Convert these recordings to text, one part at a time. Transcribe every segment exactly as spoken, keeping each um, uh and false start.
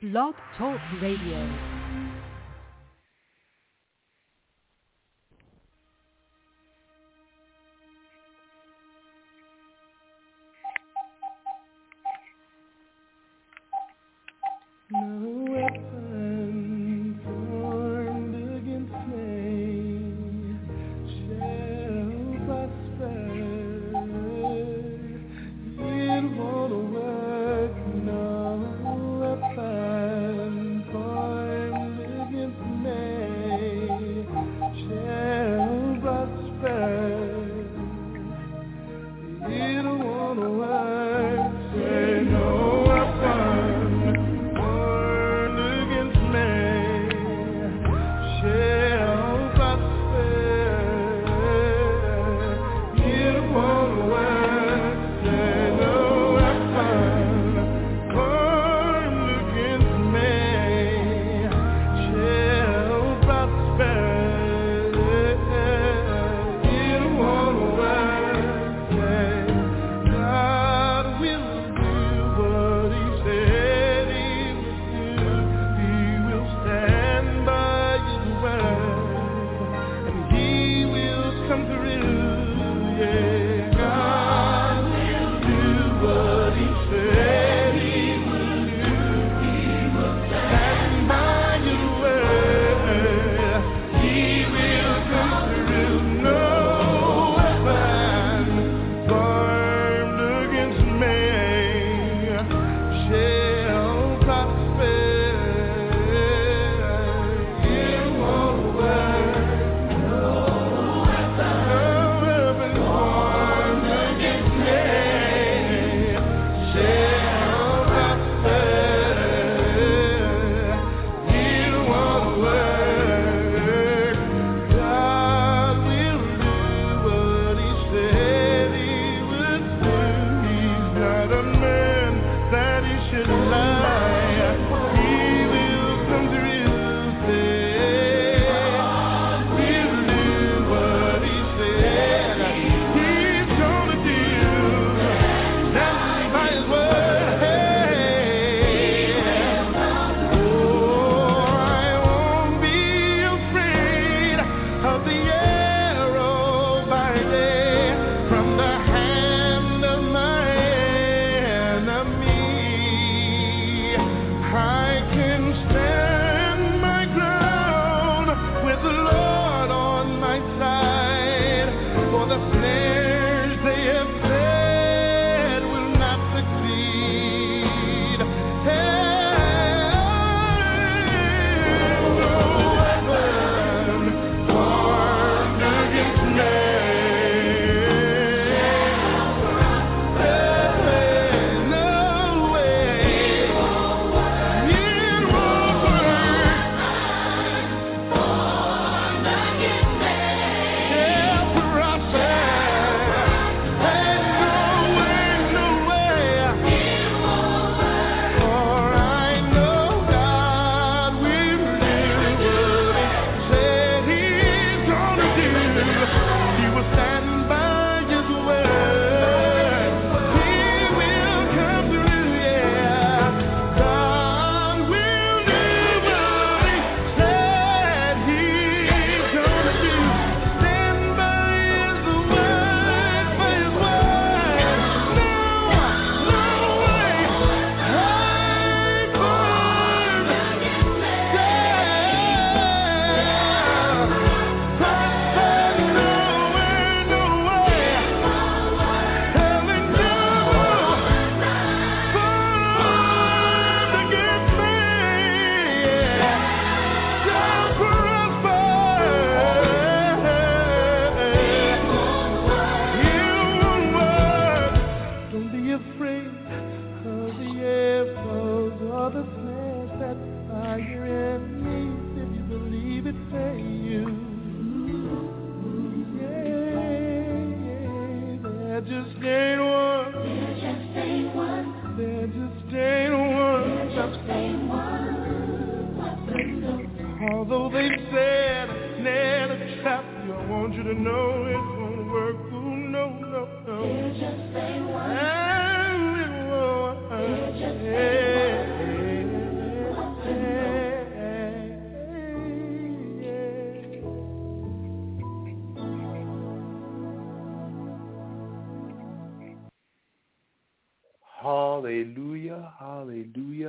Blog Talk Radio.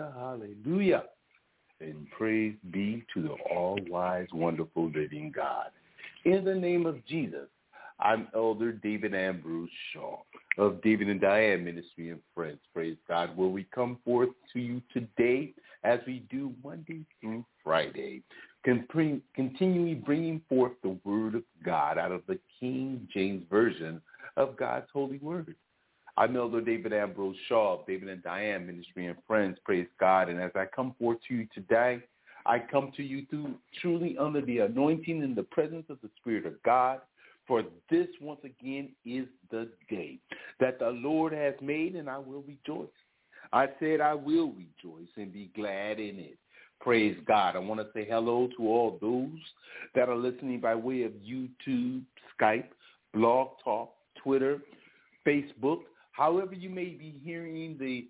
hallelujah, hallelujah. And praise be to the all-wise, wonderful, living God. In the name of Jesus, I'm Elder David Ambrose Shaw of David and Diane Ministry and Friends. Praise God, where we come forth to you today as we do Monday through Friday, continually bringing forth the Word of God out of the King James Version of God's holy word. I'm Elder David Ambrose Shaw of David and Diane Ministry and Friends. Praise God. And as I come forth to you today, I come to you through truly under the anointing and the presence of the Spirit of God. For this, once again, is the day that the Lord has made, and I will rejoice. I said I will rejoice and be glad in it. Praise God. I want to say hello to all those that are listening by way of YouTube, Skype, Blog Talk, Twitter, Facebook, however you may be hearing the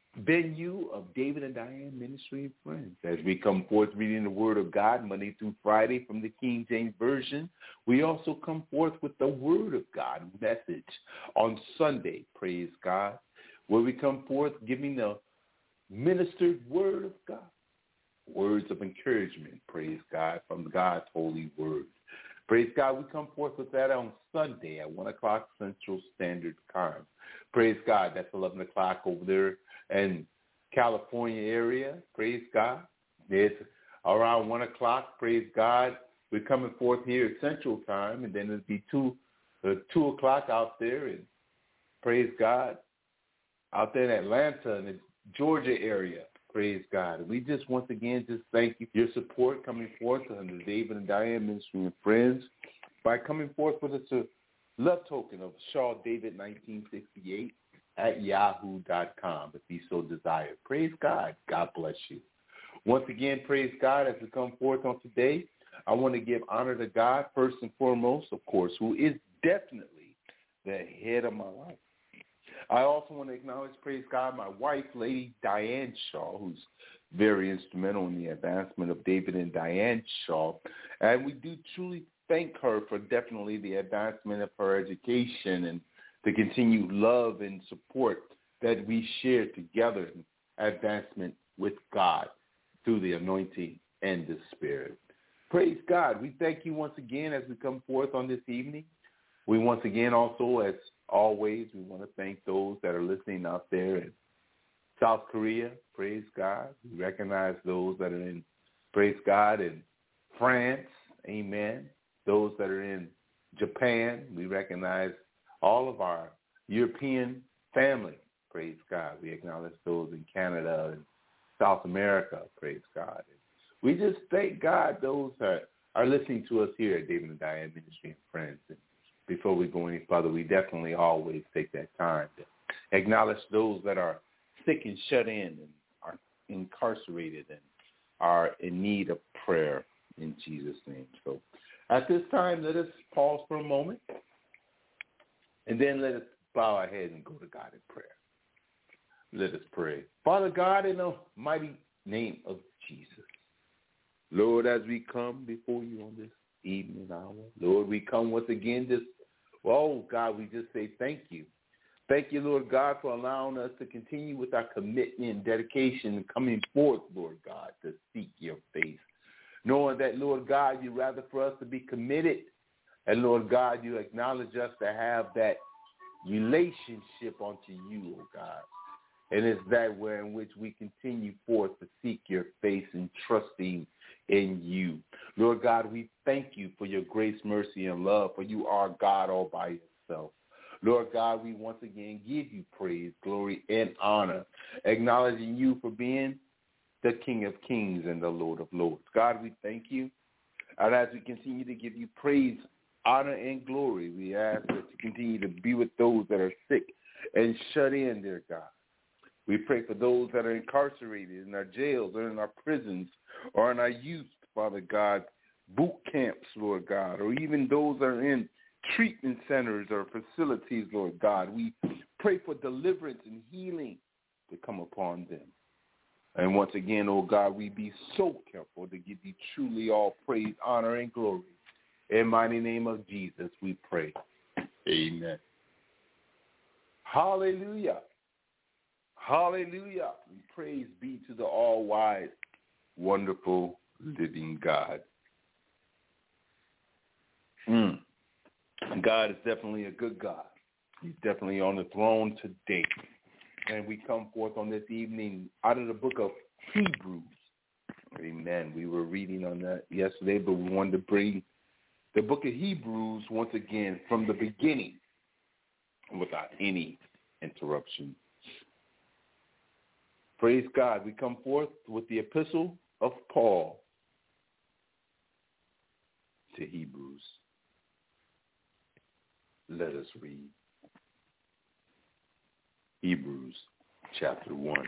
venue of David and Diane Ministry and Friends. As we come forth reading the Word of God Monday through Friday from the King James Version, we also come forth with the Word of God message on Sunday, praise God, where we come forth giving the ministered Word of God, words of encouragement, praise God, from God's holy word. Praise God, we come forth with that on Sunday at one o'clock Central Standard Time. Praise God, that's eleven o'clock over there in California area. Praise God. It's around one o'clock. Praise God. We're coming forth here at Central Time, and then it'll be two, uh, two o'clock out there. And praise God, out there in Atlanta and the Georgia area. Praise God. And we just once again just thank you for your support coming forth under David and Diane Ministry and Friends by coming forth with us a love token of Shaw David nineteen sixty-eight at yahoo dot com if you so desire. Praise God. God bless you. Once again, praise God, as we come forth on today, I want to give honor to God first and foremost, of course, who is definitely the head of my life. I also want to acknowledge, praise God, my wife, Lady Diane Shaw, who's very instrumental in the advancement of David and Diane Shaw. And we do truly thank her for definitely the advancement of her education and the continued love and support that we share together in advancement with God through the anointing and the Spirit. Praise God. We thank you once again as we come forth on this evening. We once again also, as always, we want to thank those that are listening out there in South Korea. Praise God. We recognize those that are in, praise God, in France. Amen. Those that are in Japan. We recognize all of our European family. Praise God. We acknowledge those in Canada and South America. Praise God. We just thank God those that are listening to us here at David and Diane Ministry and Friends. And before we go any further, we definitely always take that time to acknowledge those that are sick and shut in and are incarcerated and are in need of prayer in Jesus' name. So at this time, let us pause for a moment, and then let us bow our head and go to God in prayer. Let us pray. Father God, in the mighty name of Jesus, Lord, as we come before you on this evening hour, Lord, we come once again just, oh, God, we just say thank you. Thank you, Lord God, for allowing us to continue with our commitment and dedication and coming forth, Lord God, to seek your face. Knowing that, Lord God, you'd rather for us to be committed, and, Lord God, you acknowledge us to have that relationship unto you, oh God. And it's that way in which we continue forth to seek your face and trusting in you. Lord God, we thank you for your grace, mercy, and love, for you are God all by yourself. Lord God, we once again give you praise, glory, and honor, acknowledging you for being the King of kings and the Lord of lords. God, we thank you. And as we continue to give you praise, honor, and glory, we ask that you continue to be with those that are sick and shut in, dear God. We pray for those that are incarcerated in our jails or in our prisons or in our youth, Father God, boot camps, Lord God, or even those that are in treatment centers or facilities, Lord God. We pray for deliverance and healing to come upon them. And once again, oh God, we be so careful to give you truly all praise, honor, and glory. In the mighty name of Jesus, we pray. Amen. Hallelujah. Hallelujah. And praise be to the all-wise, wonderful, living God. Mm. God is definitely a good God. He's definitely on the throne today. And we come forth on this evening out of the book of Hebrews. Amen. We were reading on that yesterday, but we wanted to bring the book of Hebrews once again from the beginning without any interruption. Praise God. We come forth with the epistle of Paul to Hebrews. Let us read. Hebrews chapter one.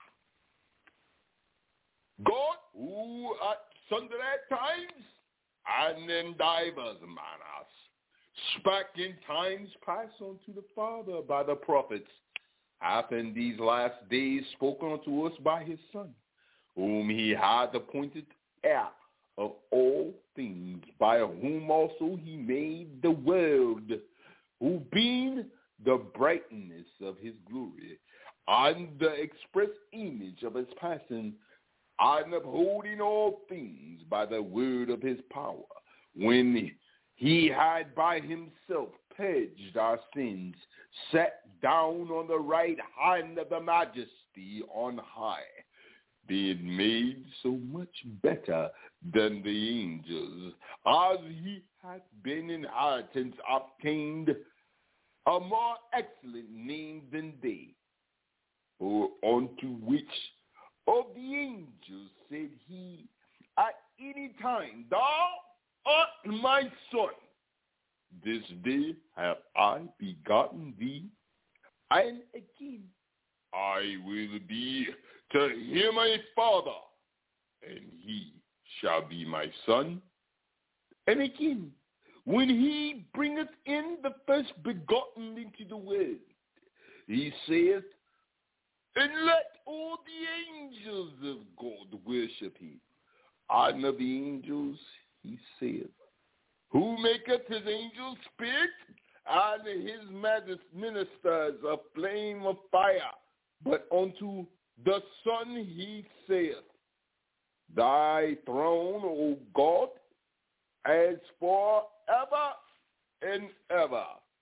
God, who at sundry times and in divers manners spake in times past unto the Father by the prophets, hath in these last days spoken unto us by his Son, whom he hath appointed heir of all things, by whom also he made the world, who being the brightness of his glory, and the express image of his person, and upholding all things by the word of his power, when he had by himself purged our sins, sat down on the right hand of the majesty on high, being made so much better than the angels, as he hath been inheritance obtained a more excellent name than they. For unto which of the angels said he at any time, Thou art my son, this day have I begotten thee, and again I will be to him a father, and he shall be my son. And again, when he bringeth in the first begotten into the world, he saith, and let all the angels of God worship him. And of the angels he saith, who maketh his angels spirit, and his ministers a flame of fire. But unto the Son he saith, thy throne, O God, as for ever and ever.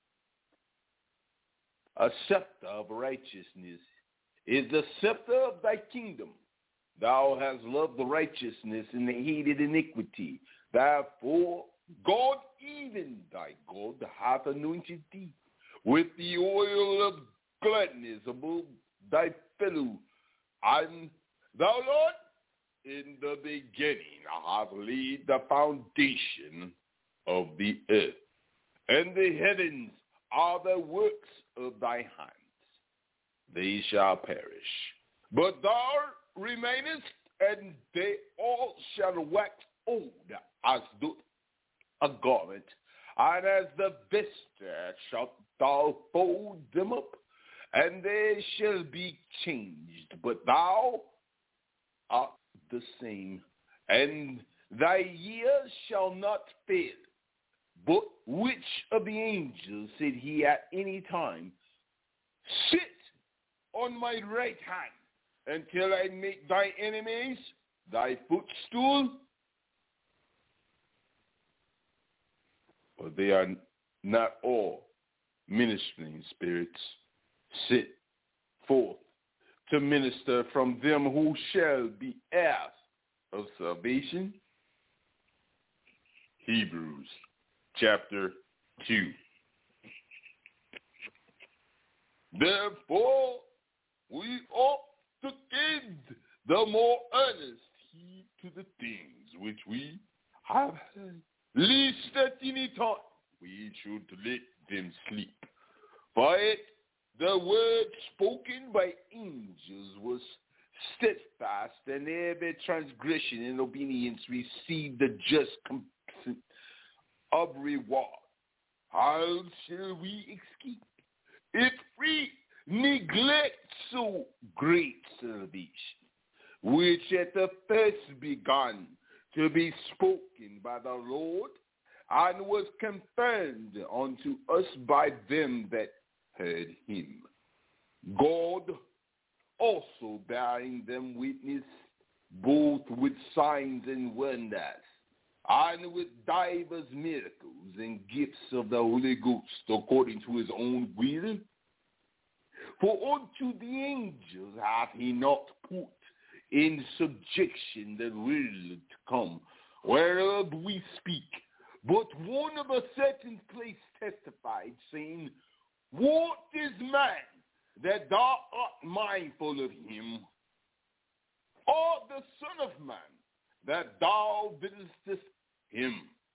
A scepter of righteousness is the scepter of thy kingdom. Thou hast loved the righteousness and hated iniquity. Therefore, God, even thy God, hath anointed thee with the oil of gladness above thy fellow. And thou, Lord, in the beginning have laid the foundation of the earth, and the heavens are the works of thy hands. They shall perish, but thou remainest, and they all shall wax old as doth a garment, and as the vesture shalt thou fold them up, and they shall be changed, but thou art the same, and thy years shall not fail. But which of the angels said he at any time, sit on my right hand until I make thy enemies thy footstool? But they are not all ministering spirits sit forth to minister from them who shall be heirs of salvation. Hebrews chapter two. Therefore, we ought to give the more earnest heed to the things which we have heard, lest at any time we should let them sleep. For it, the word spoken by angels was steadfast, and every transgression and obedience received the just compensation of reward. How shall we escape if we neglect so great salvation, which at the first began to be spoken by the Lord, and was confirmed unto us by them that heard him? God, also bearing them witness, both with signs and wonders, and with divers miracles and gifts of the Holy Ghost, according to his own will. For unto the angels hath he not put in subjection the world to come, whereof we speak. But one of a certain place testified, saying, What is man that thou art mindful of him, or the Son of Man that thou visitest him?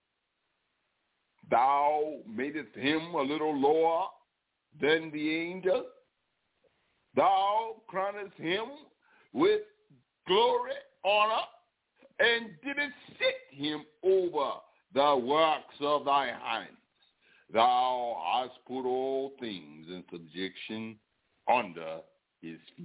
Thou madest him a little lower than the angels. Thou crownest him with glory, honor, and didst set him over the works of thy hands. Thou hast put all things in subjection under his feet.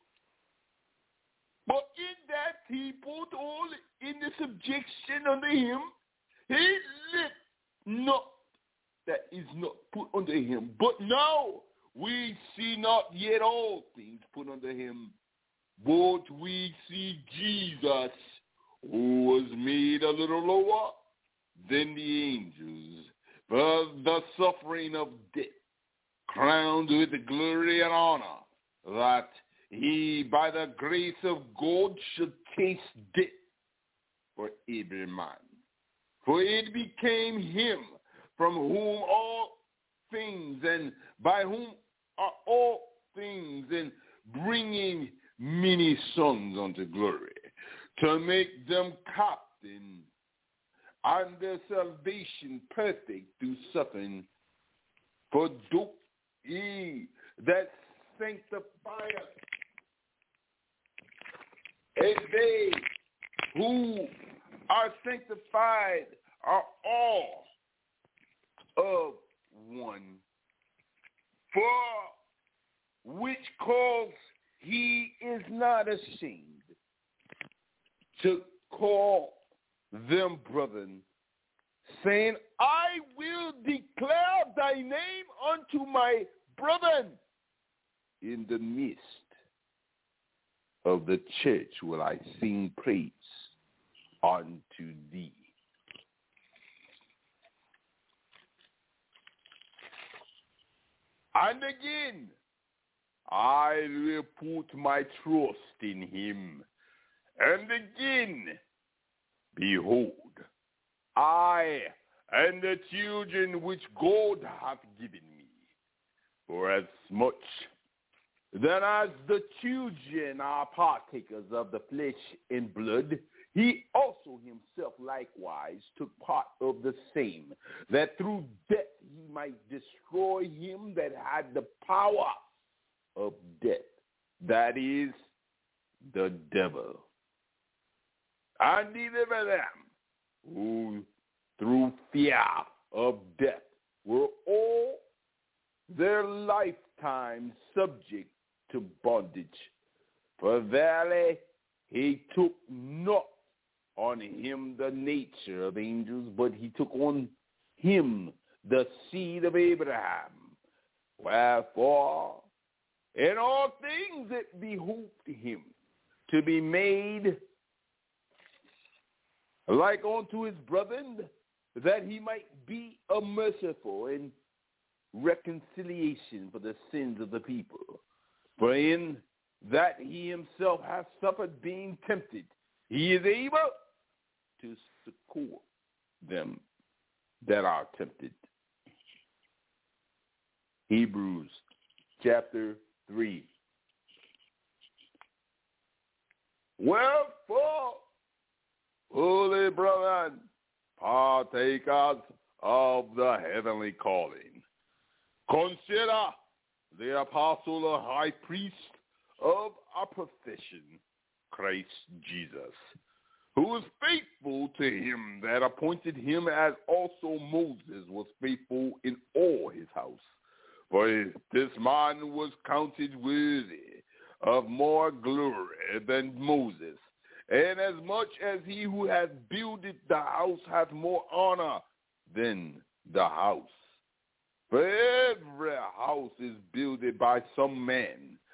But in that he put all in the subjection under him, he lived not that is not put under him. But now we see not yet all things put under him, but we see Jesus, who was made a little lower than the angels, for the suffering of death, crowned with glory and honor, that he, by the grace of God, should taste death for every man. For it became him from whom all things, and by whom are all things, and bringing many sons unto glory, to make them captain and their salvation perfect through suffering. For do ye that sanctify us, and they who are sanctified are all of one. For which cause he is not ashamed to call them brethren, saying, I will declare thy name unto my brethren. In the midst of the church will I sing praise unto thee. And again, I will put my trust in him. And again, behold, I and the children which God hath given me, for as much then as the children are partakers of the flesh and blood, he also himself likewise took part of the same, that through death he might destroy him that had the power of death, that is, the devil, and deliver them who through fear of death were all their lifetime subject to bondage. For verily he took not on him the nature of angels, but he took on him the seed of Abraham. Wherefore, in all things it behooved him to be made like unto his brethren, that he might be a merciful and reconciliation for the sins of the people. For in that he himself hath suffered being tempted, he is able to succor them that are tempted. Hebrews chapter three. Wherefore, holy brethren, partakers of the heavenly calling, consider the apostle or high priest of our profession, Christ Jesus, who was faithful to him that appointed him, as also Moses was faithful in all his house. For this man was counted worthy of more glory than Moses, and as much as he who hath builded the house hath more honor than the house. For every house is builded by some man,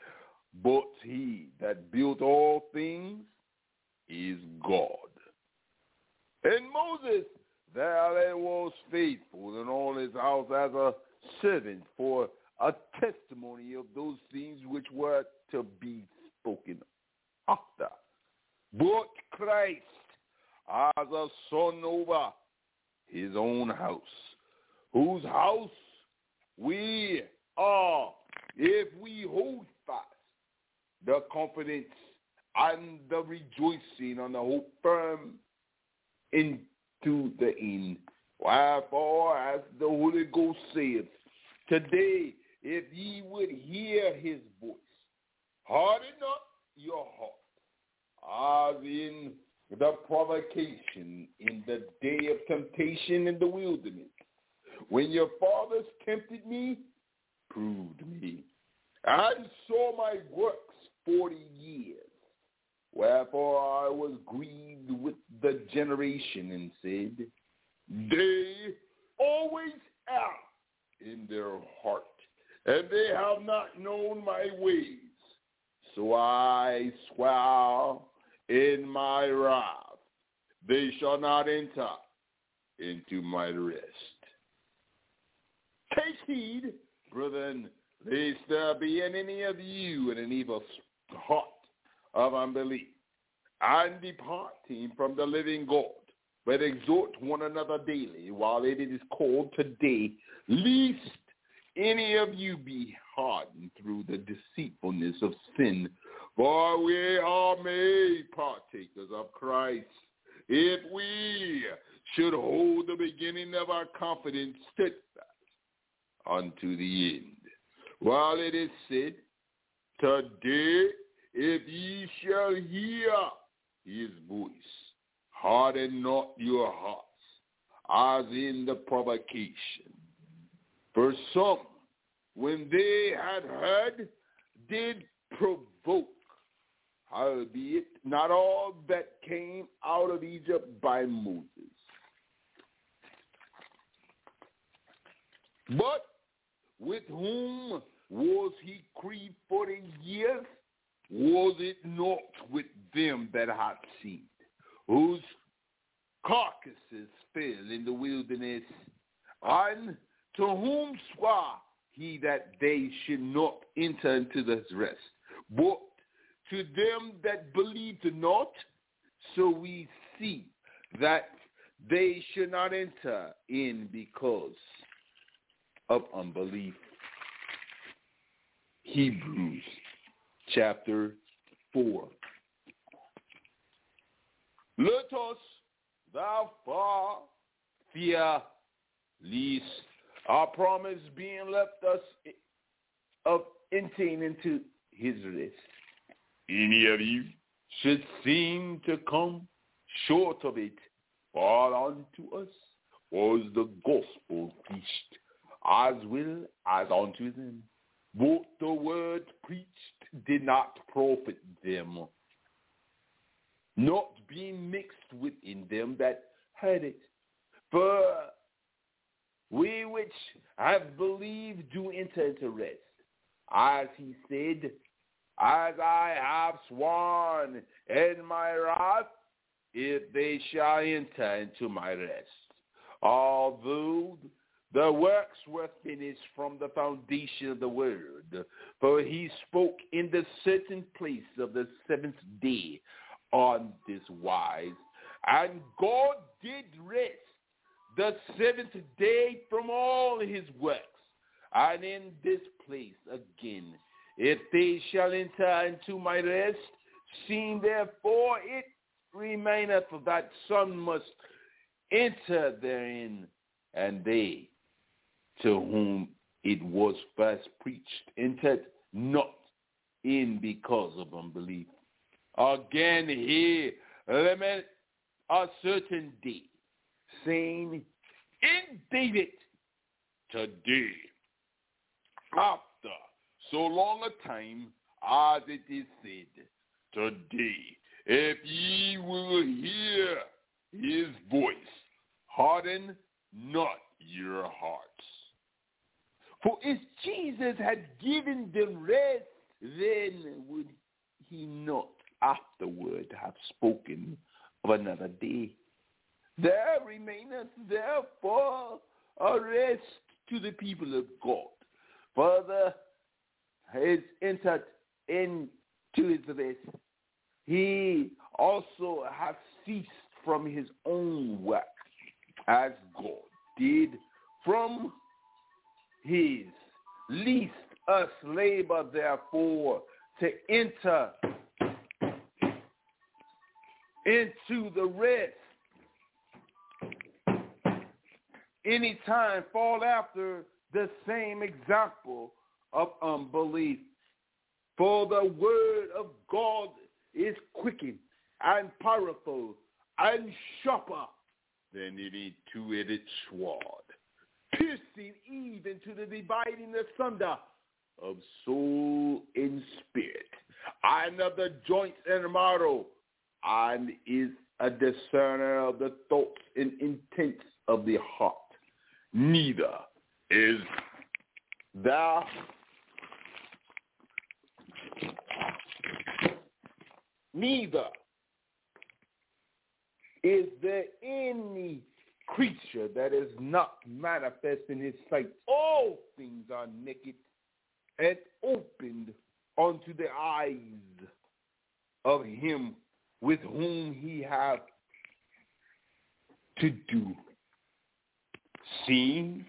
but he that built all things is God. And Moses there was faithful in all his house as a servant for a testimony of those things which were to be spoken after. But Christ as a son over his own house, whose house we are, if we hold fast the confidence and the rejoicing on the hope firm into the end. Wherefore, as the Holy Ghost saith, today, if ye would hear his voice, harden not your heart, as in the provocation in the day of temptation in the wilderness, when your fathers tempted me, proved me, and saw my works forty years. Wherefore I was grieved with the generation and said, they always err in their heart, and they have not known my ways. So I swear in my wrath, they shall not enter into my rest. Take heed, brethren, lest there be in any of you an evil heart of unbelief, and departing from the living God, but exhort one another daily while it is called today, lest any of you be hardened through the deceitfulness of sin. For we are made partakers of Christ, if we should hold the beginning of our confidence steadfast unto the end. While it is said, today, if ye shall hear his voice, harden not your hearts, as in the provocation. For some, when they had heard, did provoke, howbeit not all that came out of Egypt by Moses. But with whom was he grieved forty years? Was it not with them that had sinned, whose carcasses fell in the wilderness, and to whom swore he that they should not enter into this rest? But to them that believed not, so we see that they should not enter in because of unbelief. Hebrews chapter four. Let us therefore fear lest our promise being left us of entering into his rest, any of you should seem to come short of it. For unto us was the gospel preached, as well as unto them. But the word preached did not profit them, not being mixed within them that heard it. For we which have believed do enter into rest, as he said, as I have sworn in my wrath, if they shall enter into my rest. Although the works were finished from the foundation of the world, for he spoke in the certain place of the seventh day on this wise, and God did rest the seventh day from all his works. And in this place again, if they shall enter into my rest, seeing therefore it remaineth that some must enter therein, and they to whom it was first preached entered not in because of unbelief. Again he lament a certain day, saying, in David, today, after so long a time, as it is said, today, if ye will hear his voice, harden not your hearts. For if Jesus had given them rest then would he not afterward have spoken of another day? There remaineth therefore a rest to the people of God. Further has entered into his rest. He also hath ceased from his own work, as God did from his. Least us labor therefore to enter into the rest. Any time fall after the same example of unbelief. For the word of God is quickened and powerful and sharper than any two-edged sword, piercing even to the dividing asunder of soul and spirit, and of the joints and marrow, and is a discerner of the thoughts and intents of the heart. Neither is thou neither is there any creature that is not manifest in his sight. All things are naked and opened unto the eyes of him with whom he hath to do. Seeing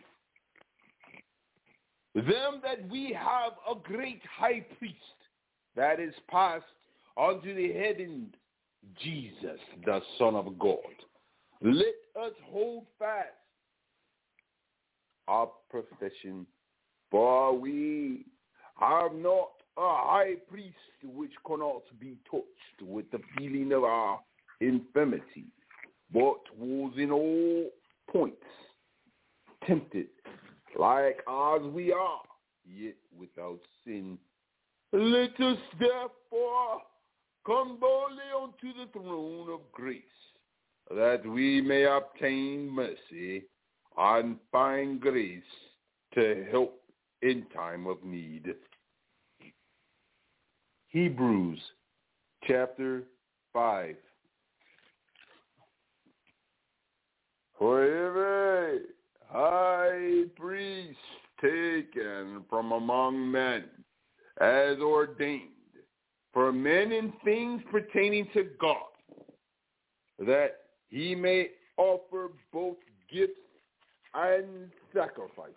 them that we have a great high priest that is passed unto the heavens, Jesus, the Son of God. Let us hold fast our profession, for we have not a high priest which cannot be touched with the feeling of our infirmity, but was in all points tempted, like as we are, yet without sin. Let us therefore come boldly unto the throne of grace, that we may obtain mercy and find grace to help in time of need. Hebrews chapter five. For every high priest taken from among men, as ordained for men in things pertaining to God, that he may offer both gifts and sacrifices.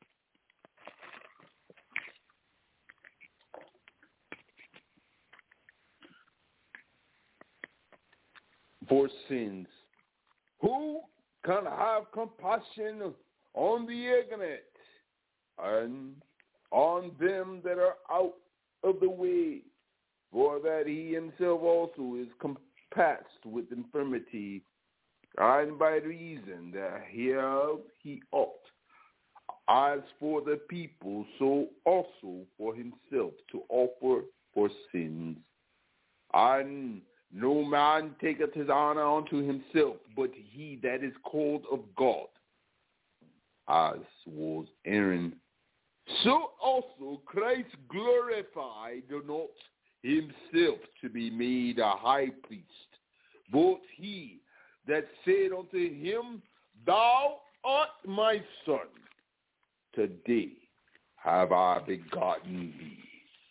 For sins, who can have compassion on the ignorant and on them that are out of the way, for that he himself also is compassed with infirmity, and by reason that hereof he ought, as for the people, so also for himself, to offer for sins. And no man taketh his honor unto himself, but he that is called of God, as was Aaron. So also Christ glorified not himself to be made a high priest, but he that said unto him, Thou art my son, today have I begotten thee.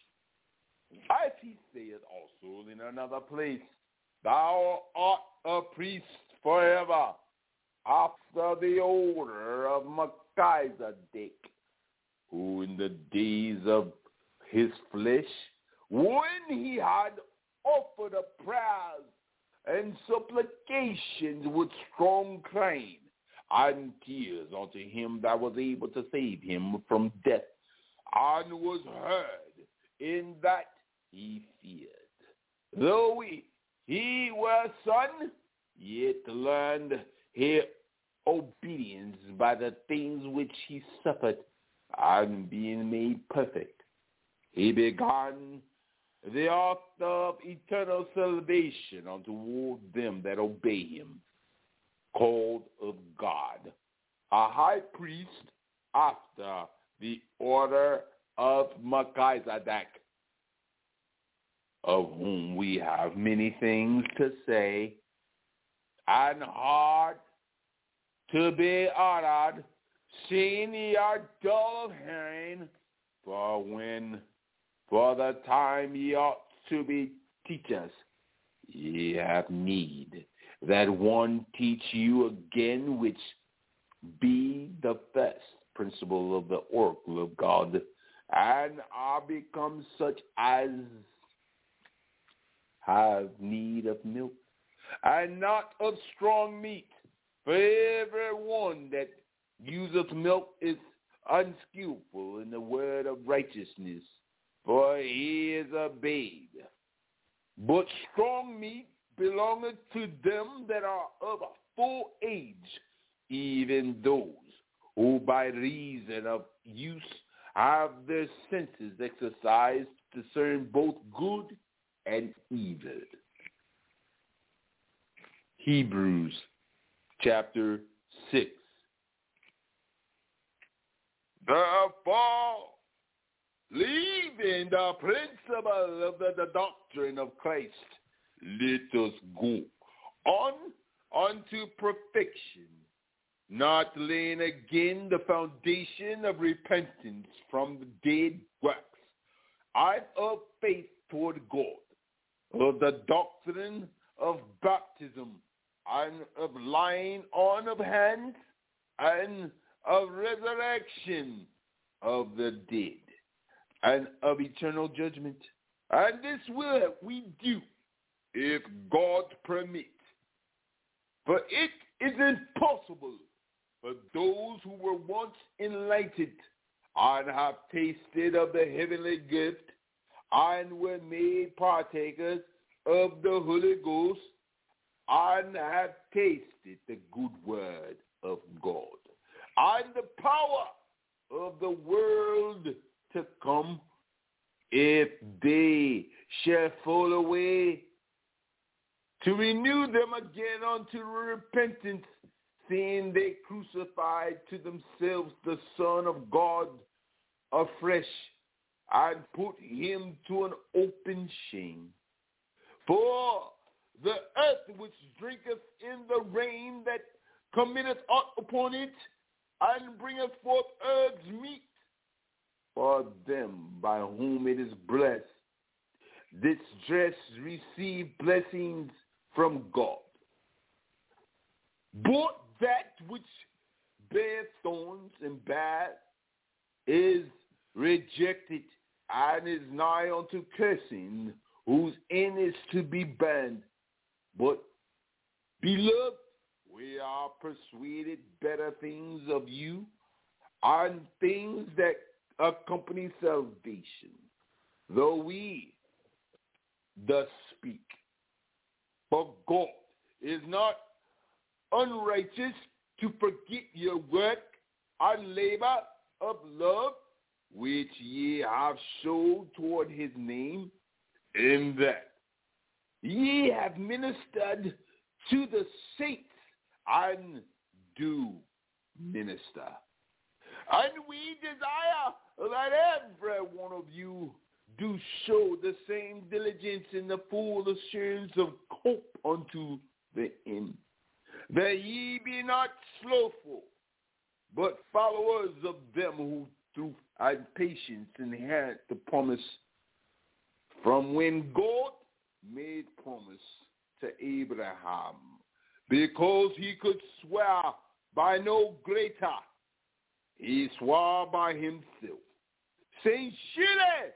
As he saith also in another place, Thou art a priest forever, after the order of Melchizedek, who in the days of his flesh, when he had offered up prayers and supplications with strong crying and tears unto him that was able to save him from death, and was heard in that he feared. Though he, he were a son, yet learned his obedience by the things which he suffered, and being made perfect, he began the author of eternal salvation unto all them that obey him, called of God, a high priest after the order of Melchizedek. of whom we have many things to say, and hard to be uttered, seeing ye are dull of hearing, for when for the time ye ought to be teachers, ye have need that one teach you again, which be the first principle of the oracle of God, and are become such as have need of milk, and not of strong meat. For every one that useth milk is unskillful in the word of righteousness, for he is a babe. But strong meat belongeth to them that are of a full age, even those who by reason of use have their senses exercised to discern both good and evil. Hebrews chapter six. Therefore, leaving the principle of the, the doctrine of Christ, let us go on unto perfection, not laying again the foundation of repentance from the dead works, and of faith toward God, of the doctrine of baptism, and of laying on of hands, and of resurrection of the dead, and of eternal judgment. And this will we do, if God permit. For it is impossible for those who were once enlightened and have tasted of the heavenly gift and were made partakers of the Holy Ghost and have tasted the good word of God and the power of the world to come, if they shall fall away, to renew them again unto repentance, seeing they crucified to themselves the Son of God afresh, and put him to an open shame. For the earth which drinketh in the rain that committeth out upon it, and bringeth forth herbs meet for them by whom it is blessed, this dress receive blessings from God. But that which bears thorns and bad is rejected and is nigh unto cursing, whose end is to be burned. But, beloved, we are persuaded better things of you, and things that accompany salvation, though we thus speak. For God is not unrighteous to forget your work and labor of love, which ye have showed toward his name, in that ye have ministered to the saints and do minister. And we desire that every one of you do show the same diligence in the full assurance of hope unto the end, that ye be not slothful, but followers of them who through patience inherit the promise, from when God made promise to Abraham, because he could swear by no greater. He swore by himself, saying, surely,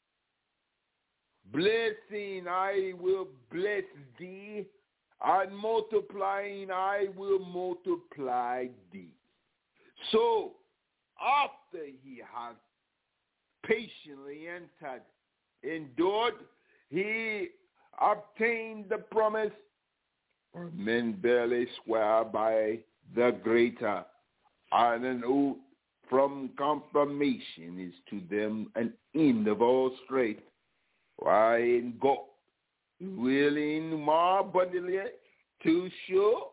blessing I will bless thee, and multiplying I will multiply thee. So, after he had patiently entered, endured, he obtained the promise. For men barely swear by the greater, and an oath from confirmation is to them an end of all strength. Why in God, willing more abundantly to show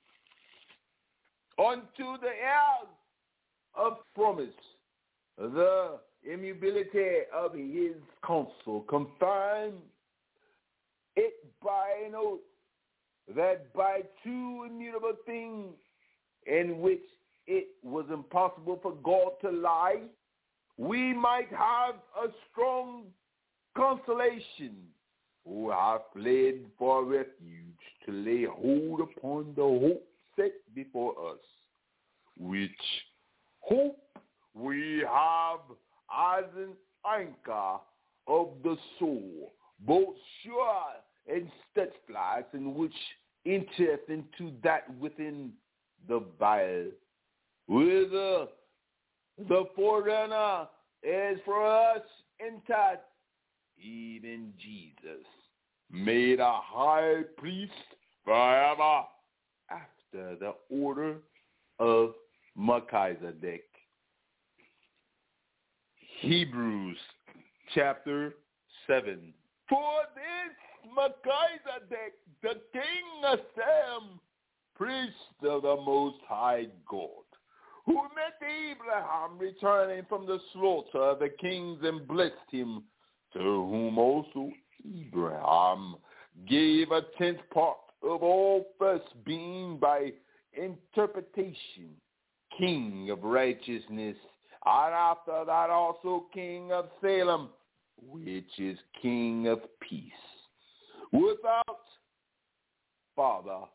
unto the heirs of promise the immutability of his counsel, confirmed it by an oath, that by two immutable things in which it was impossible for God to lie, we might have a strong consolation who have fled for refuge to lay hold upon the hope set before us, which hope we have as an anchor of the soul, both sure and steadfast, in which entereth into that within the veil, whither the forerunner is for us entered, even Jesus, made a high priest forever after the order of Melchizedek. Hebrews chapter seven. For this Melchizedek, the king of Salem, priest of the Most High God, who met Abraham returning from the slaughter of the kings and blessed him, to whom also Abraham gave a tenth part of all first being by interpretation, king of righteousness, and after that also king of Salem, which is king of peace, without father,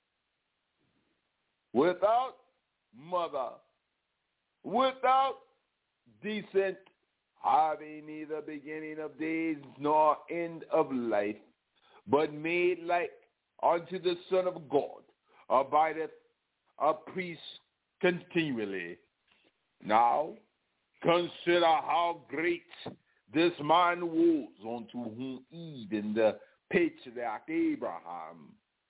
without mother, without descent, having neither beginning of days nor end of life, but made like unto the Son of God, abideth a priest continually. Now consider how great this man was, unto whom even the patriarch Abraham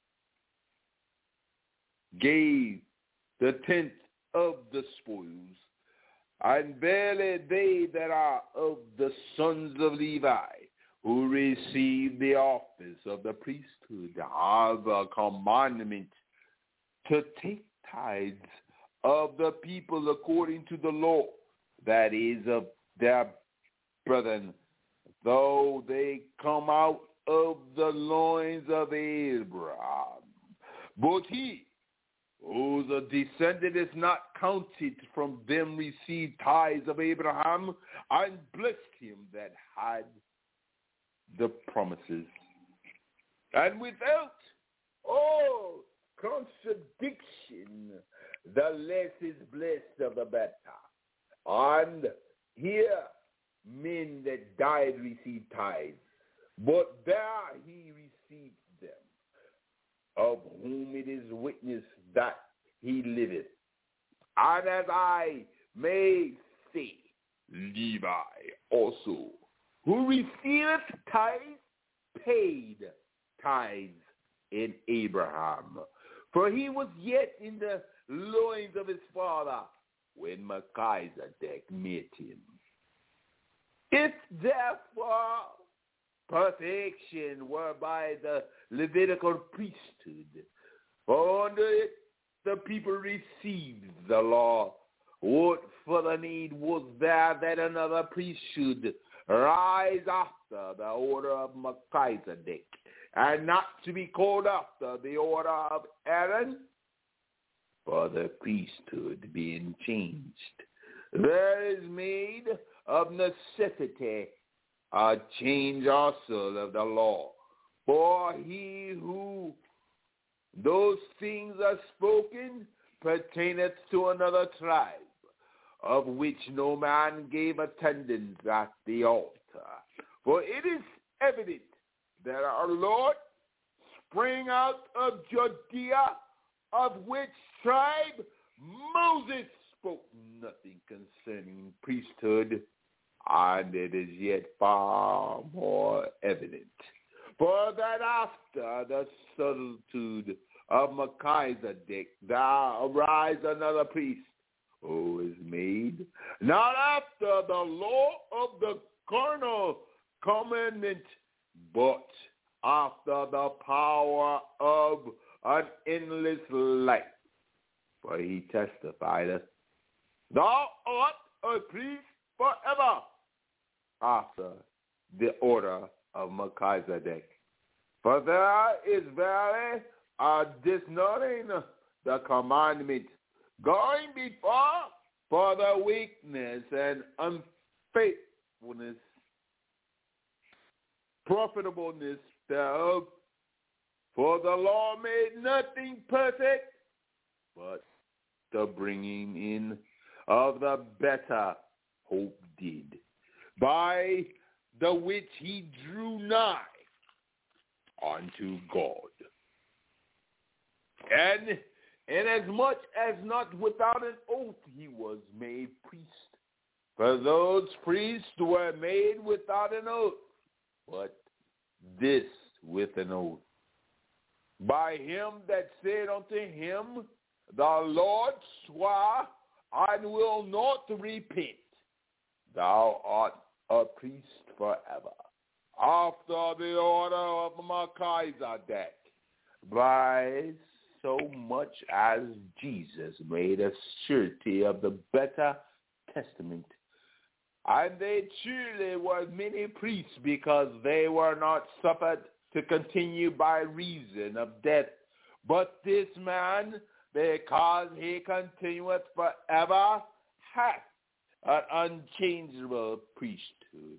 gave the tenth of the spoils, and barely they that are of the sons of Levi, who receive the office of the priesthood, have a commandment to take tithes of the people according to the law, that is of their brethren, though they come out of the loins of Abraham. But he whose descendant is not counted from them received tithes of Abraham, and blessed him that had the promises. And without all contradiction, the less is blessed of the better. And here men that died received tithes, but there he received them, of whom it is witness that he liveth. And as I may say, Levi also, who receiveth tithes, paid tithes in Abraham. For he was yet in the loins of his father when Melchizedek met him. If therefore perfection were by the Levitical priesthood, for under it the people received the law, what further need was there that another priest should rise after the order of Melchizedek, and not to be called after the order of Aaron? For the priesthood being changed, there is made of necessity a change also of the law. For he who those things are spoken pertaineth to another tribe, of which no man gave attendance at the altar. For it is evident that our Lord sprang out of Judea, of which tribe Moses spoke nothing concerning priesthood, and it is yet far more evident. For that after the similitude of Melchizedek there arise another priest, who is made not after the law of the carnal commandment, but after the power of an endless life. For he testified, thou art a priest forever, after the order of Melchizedek. For there is very a dishonoring the commandment, going before for the weakness and unfaithfulness, profitableness thereof. For the law made nothing perfect, but the bringing in of the better hope did, by the which he drew nigh unto God. And inasmuch as not without an oath he was made priest, for those priests were made without an oath, but this with an oath, by him that said unto him, the Lord swore, and will not repent, thou art a priest forever, after the order of Melchizedek, by so much as Jesus made a surety of the better testament. And they truly were many priests, because they were not suffered to continue by reason of death. But this man, because he continueth forever, hath an unchangeable priesthood.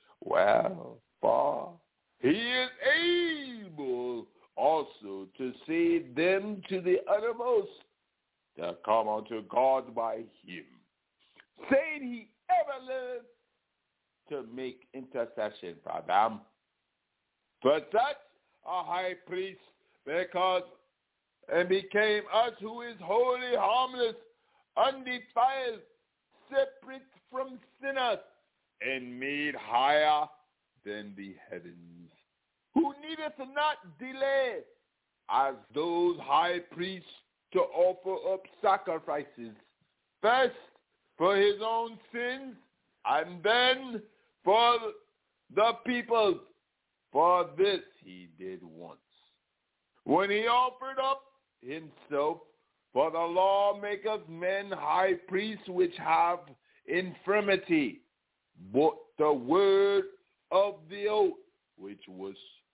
Wherefore he is able also to save them to the uttermost, to come unto God by him, saying he ever lived to make intercession for them. For such a high priest, because and became us who is holy, harmless, undefiled, separate from sinners, and made higher than the heavens, who needeth not delay, as those high priests, to offer up sacrifices, first for his own sins, and then for the people's. For this he did once, when he offered up himself. For the law maketh men high priests which have infirmity, but the word of the oath, which was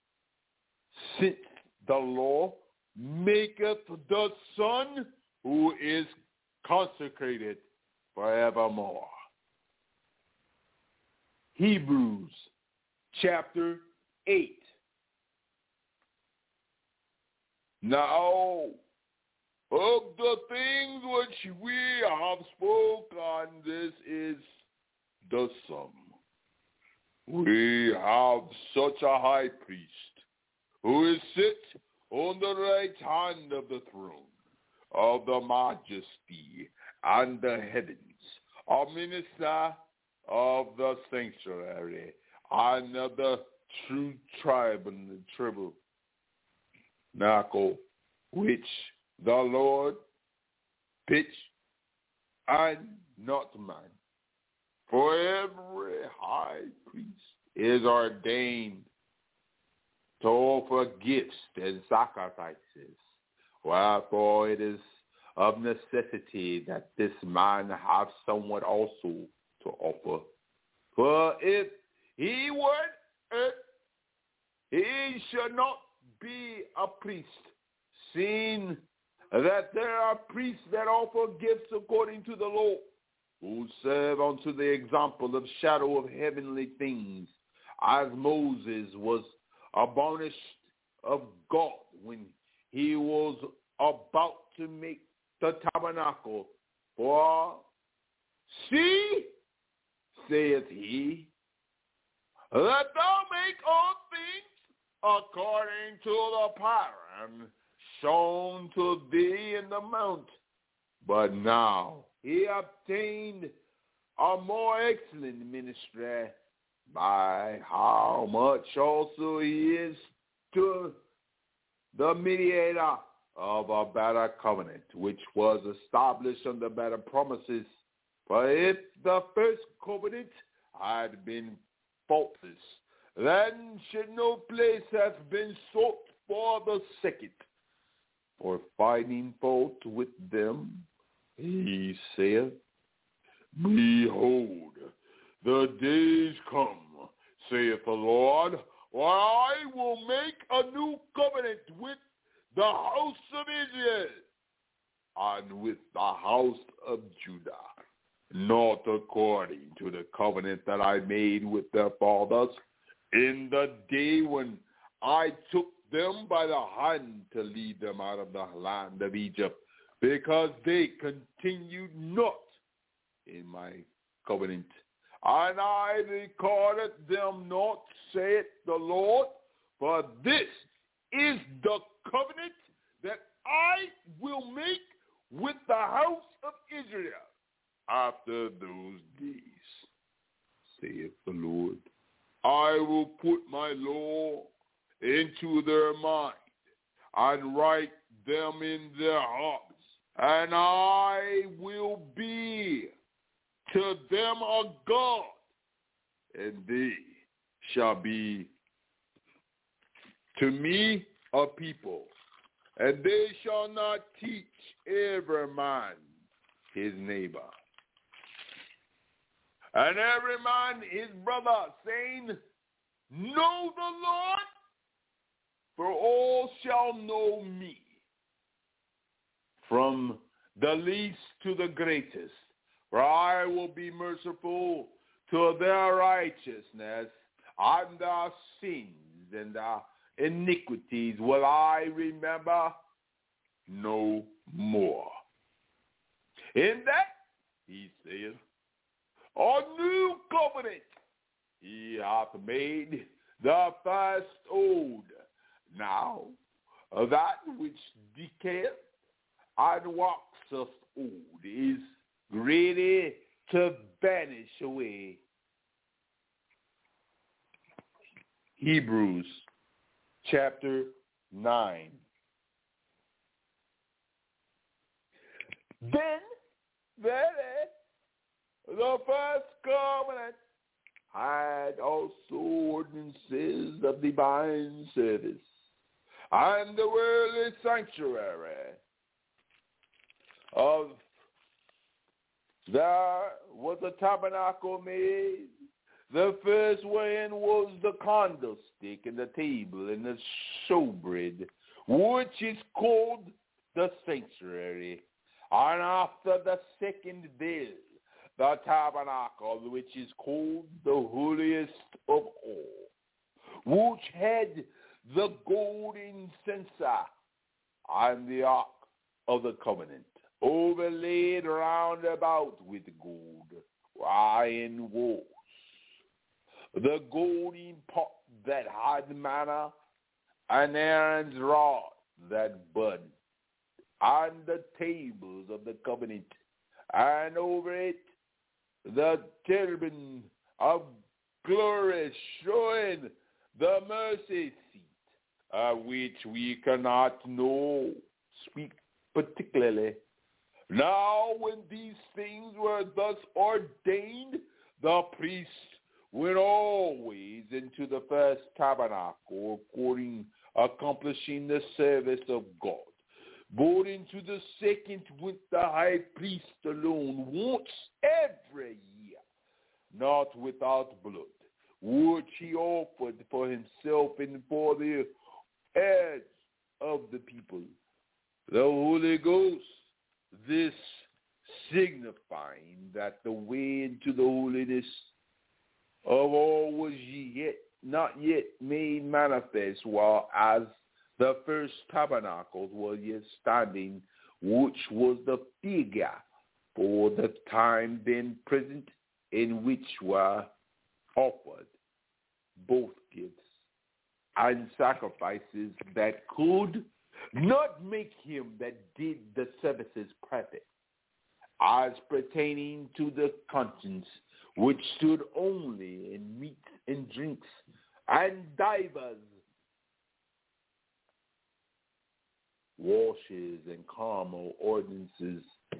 since the law, maketh the Son, who is consecrated forevermore. Hebrews chapter eight. Now, of the things which we have spoken, this is the sum. We have such a high priest, who is sit on the right hand of the throne of the majesty and the heavens, a minister of the sanctuary and of the true tribe and the tabernacle, which the Lord pitched and not man. For every high priest is ordained to offer gifts and sacrifices. Wherefore it is of necessity that this man have somewhat also to offer. For if he would, he should not be a priest, seeing that there are priests that offer gifts according to the law, who serve unto the example of shadow of heavenly things, as Moses was abolished of God when he was about to make the tabernacle. For see, saith he, that thou make all things according to the pattern shown to thee in the mount. But now he obtained a more excellent ministry, by how much also he is to the mediator of a better covenant, which was established under better promises. For if the first covenant had been faultless, then should no place have been sought for the second. For finding fault with them, he saith, behold, the days come, saith the Lord, when I will make a new covenant with the house of Israel and with the house of Judah, not according to the covenant that I made with their fathers in the day when I took them by the hand to lead them out of the land of Egypt, because they continued not in my covenant. And I recorded them not, saith the Lord, for this is the covenant that I will make with the house of Israel after those days, saith the Lord. I will put my law into their mind and write them in their hearts, and I will be to them a God, and they shall be to me a people, and they shall not teach every man his neighbor, and every man his brother, saying, know the Lord, for all shall know me, from the least to the greatest. For I will be merciful to their righteousness, and their sins and their iniquities will I remember no more. In that, he saith, a new covenant he hath made, the first old. Now, that which decayeth and waxeth old is ready to vanish away. Hebrews chapter nine. Then, verily, the first covenant had also ordinances of divine service, and the worldly sanctuary of there was a tabernacle made. The first wherein was the candlestick and the table and the showbread, which is called the sanctuary. And after the second veil, the tabernacle, which is called the holiest of all, which had the golden censer and the ark of the covenant, overlaid round about with gold, iron walls, the golden pot that had manna, and Aaron's rod that burned, and the tables of the covenant, and over it the cherubim of glory showing the mercy seat, uh, which we cannot know, speak particularly. Now when these things were thus ordained, the priest went always into the first tabernacle, according accomplishing the service of God. But into the second went the high priest alone, once every year, not without blood, which he offered for himself and for the heirs of the people. The Holy Ghost, this signifying that the way into the holiness of all was yet not yet made manifest, while as the first tabernacles were yet standing, which was the figure for the time then present, in which were offered both gifts and sacrifices that could not make him that did the services perfect, as pertaining to the conscience, which stood only in meat and drinks and divers washes and carnal ordinances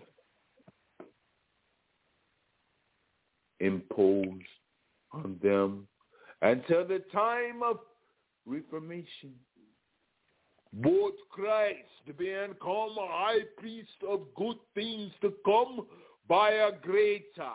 imposed on them until the time of Reformation. Both Christ being come a high priest of good things to come by a greater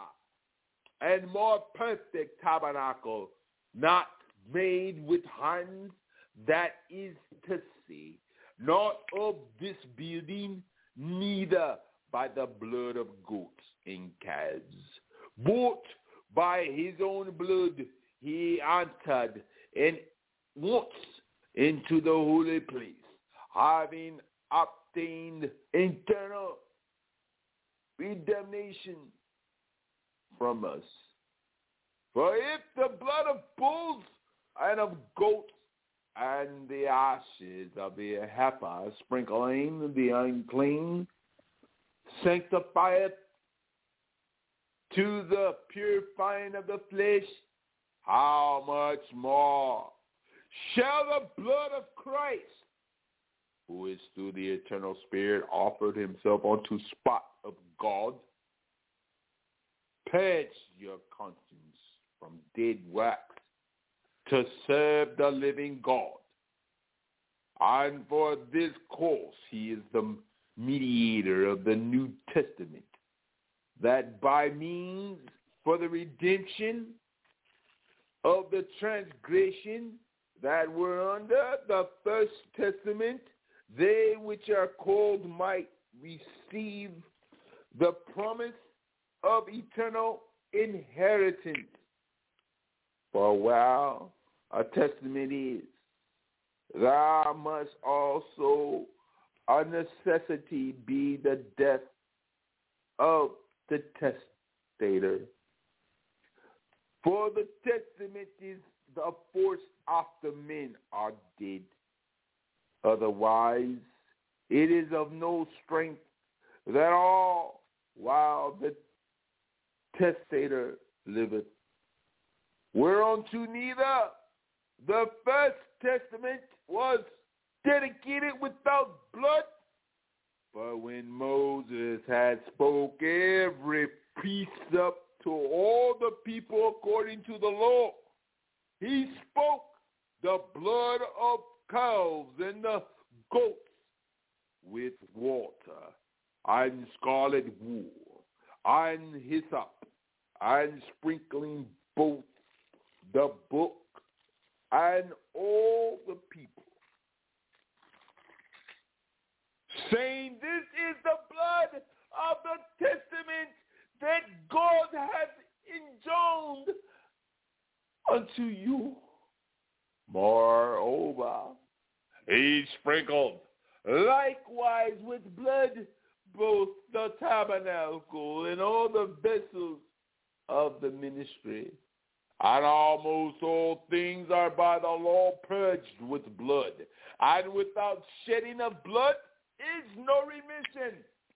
and more perfect tabernacle, not made with hands, that is to say, not of this building, neither by the blood of goats and calves, but by his own blood he entered and once into the holy place, having obtained eternal redemption from us. For if the blood of bulls and of goats and the ashes of the heifer sprinkling the unclean sanctifieth to the purifying of the flesh, how much more shall the blood of Christ, who is through the eternal Spirit offered himself unto spot of God, purge your conscience from dead works to serve the living God? And for this cause he is the mediator of the New Testament, that by means for the redemption of the transgression that were under the first testament, they which are called might receive the promise of eternal inheritance. For while a testament is, there must also a necessity be the death of the testator. For the testament is the force after men are dead. Otherwise, it is of no strength that all while the testator liveth. Whereunto neither the first testament was dedicated without blood, but when Moses had spoke every precept to all the people according to the law, he spoke the blood of calves and the goats with water and scarlet wool and hyssop, and sprinkling both the book and all the people, saying, this is the blood of the testament that God has enjoined unto you. Moreover, he sprinkled likewise with blood both the tabernacle and all the vessels of the ministry. And almost all things are by the law purged with blood, and without shedding of blood is no remission.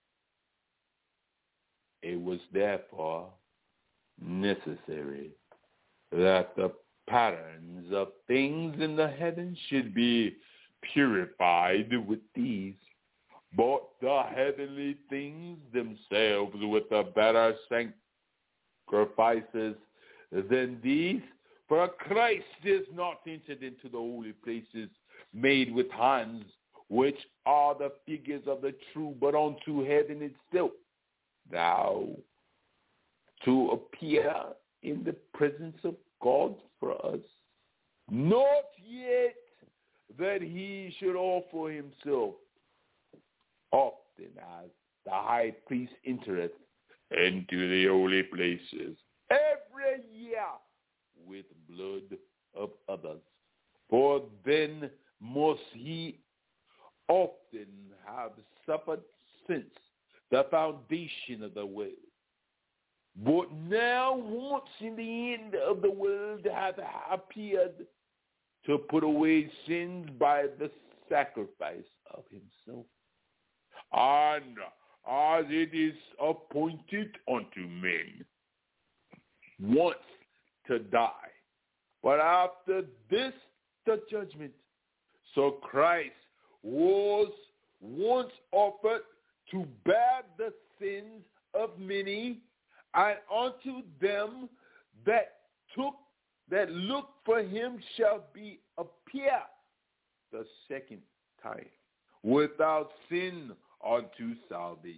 It was therefore necessary that the patterns of things in the heavens should be purified with these, but the heavenly things themselves with the better sacrifices than these. For Christ is not entered into the holy places made with hands, which are the figures of the true, but unto heaven itself, thou to appear in the presence of God for us. Not yet that he should offer himself often as the high priest entereth into the holy places every year with blood of others. For then must he often have suffered since the foundation of the world. But now once in the end of the world hath appeared to put away sins by the sacrifice of himself. And as it is appointed unto men once to die, but after this the judgment, so Christ was once offered to bear the sins of many, and unto them that took that look for him shall be appear the second time without sin unto salvation.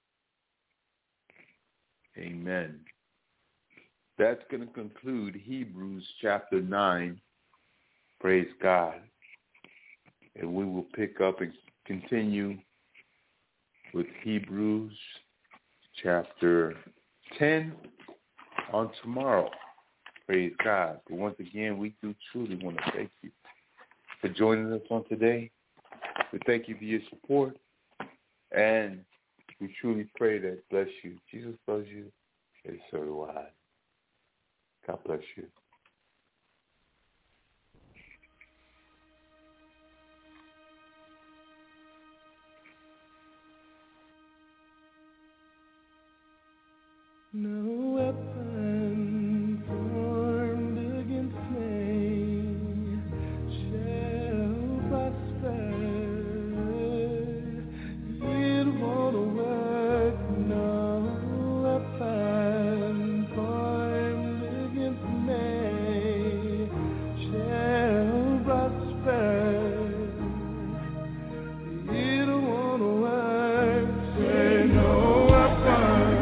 Amen. That's going to conclude Hebrews chapter nine. Praise God. and we will pick up and continue with Hebrews chapter ten on tomorrow. Praise God. But once again, we do truly want to thank you for joining us on today. We thank you for your support, and we truly pray that bless you. Jesus loves you, and so do I. God bless you. No weapon formed against me shall prosper. It won't work. No weapon formed against me shall prosper. It won't work. Say no weapon.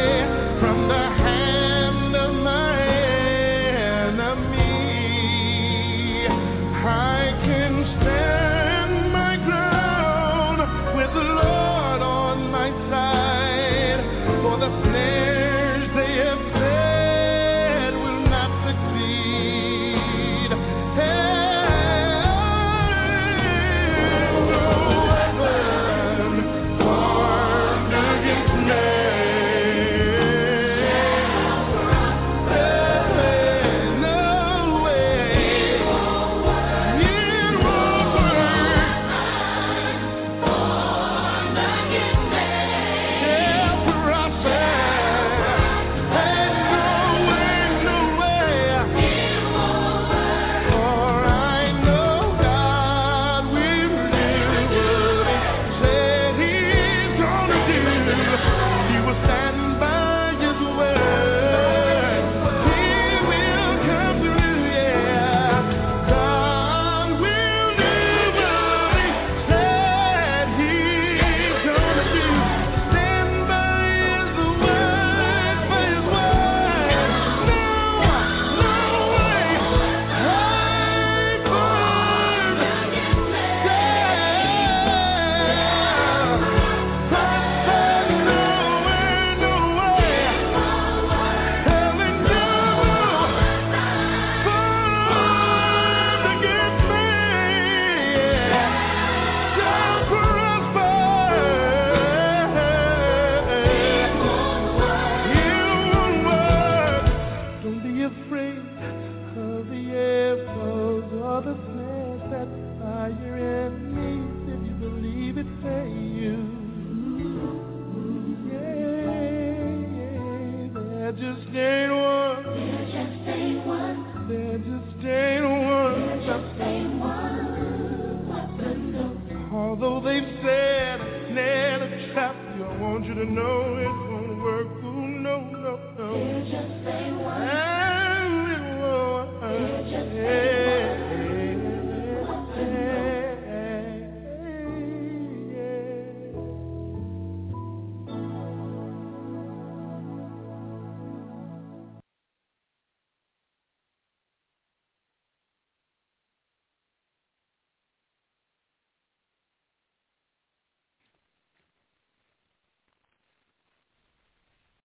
From the hand of my enemy. one. There just ain't one. There just ain't one. There just ain't one weapon, no. Although they've said a snare to trap you, I want you to know it